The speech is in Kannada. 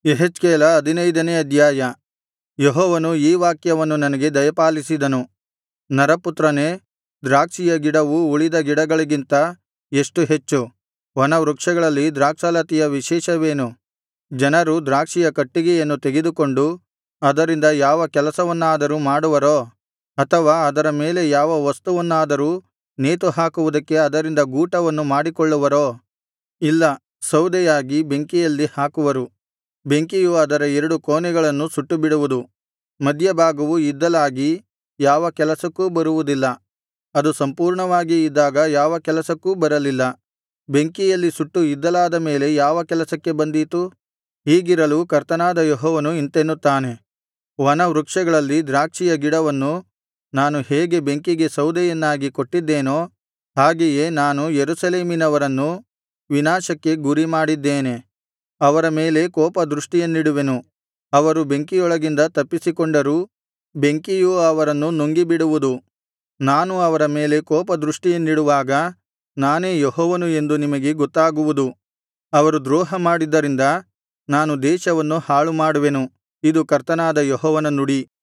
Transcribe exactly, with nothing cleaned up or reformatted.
ಯೆಹೆಜ್ಕೇಲ ಹದಿನೈದನೇ ಅಧ್ಯಾಯ. ಯೆಹೋವನು ಈ ವಾಕ್ಯವನ್ನು ನನಗೆ ದಯಪಾಲಿಸಿದನು. ನರಪುತ್ರನೇ, ದ್ರಾಕ್ಷಿಯ ಗಿಡವು ಉಳಿದ ಗಿಡಗಳಿಗಿಂತ ಎಷ್ಟು ಹೆಚ್ಚು? ವನವೃಕ್ಷಗಳಲ್ಲಿ ದ್ರಾಕ್ಷಾಲತೆಯ ವಿಶೇಷವೇನು? ಜನರು ದ್ರಾಕ್ಷಿಯ ಕಟ್ಟಿಗೆಯನ್ನು ತೆಗೆದುಕೊಂಡು ಅದರಿಂದ ಯಾವ ಕೆಲಸವನ್ನಾದರೂ ಮಾಡುವರೋ? ಅಥವಾ ಅದರ ಮೇಲೆ ಯಾವ ವಸ್ತುವನ್ನಾದರೂ ನೇತುಹಾಕುವುದಕ್ಕೆ ಅದರಿಂದ ಗೂಟವನ್ನು ಮಾಡಿಕೊಳ್ಳುವರೋ? ಇಲ್ಲ, ಸೌದೆಯಾಗಿ ಬೆಂಕಿಯಲ್ಲಿ ಹಾಕುವರು. ಬೆಂಕಿಯು ಅದರ ಎರಡು ಕೊನೆಗಳನ್ನು ಸುಟ್ಟುಬಿಡುವುದು. ಮಧ್ಯಭಾಗವು ಇದ್ದಲಾಗಿ ಯಾವ ಕೆಲಸಕ್ಕೂ ಬರುವುದಿಲ್ಲ. ಅದು ಸಂಪೂರ್ಣವಾಗಿ ಇದ್ದಾಗ ಯಾವ ಕೆಲಸಕ್ಕೂ ಬರಲಿಲ್ಲ. ಬೆಂಕಿಯಲ್ಲಿ ಸುಟ್ಟು ಇದ್ದಲಾದ ಮೇಲೆ ಯಾವ ಕೆಲಸಕ್ಕೆ ಬಂದೀತು? ಹೀಗಿರಲು ಕರ್ತನಾದ ಯೆಹೋವನು ಇಂತೆನ್ನುತ್ತಾನೆ, ವನವೃಕ್ಷಗಳಲ್ಲಿ ದ್ರಾಕ್ಷಿಯ ಗಿಡವನ್ನು ನಾನು ಹೇಗೆ ಬೆಂಕಿಗೆ ಸೌದೆಯನ್ನಾಗಿ ಕೊಟ್ಟಿದ್ದೇನೋ, ಹಾಗೆಯೇ ನಾನು ಯೆರೂಸಲೇಮಿನವರನ್ನು ವಿನಾಶಕ್ಕೆ ಗುರಿಮಾಡಿದ್ದೇನೆ. ಅವರ ಮೇಲೆ ಕೋಪದೃಷ್ಟಿಯನ್ನಿಡುವೆನು. ಅವರು ಬೆಂಕಿಯೊಳಗಿಂದ ತಪ್ಪಿಸಿಕೊಂಡರೂ ಬೆಂಕಿಯು ಅವರನ್ನು ನುಂಗಿಬಿಡುವುದು. ನಾನು ಅವರ ಮೇಲೆ ಕೋಪದೃಷ್ಟಿಯನ್ನಿಡುವಾಗ ನಾನೇ ಯೆಹೋವನು ಎಂದು ನಿಮಗೆ ಗೊತ್ತಾಗುವುದು. ಅವರು ದ್ರೋಹಮಾಡಿದ್ದರಿಂದ ನಾನು ದೇಶವನ್ನು ಹಾಳುಮಾಡುವೆನು. ಇದು ಕರ್ತನಾದ ಯೆಹೋವನ ನುಡಿ.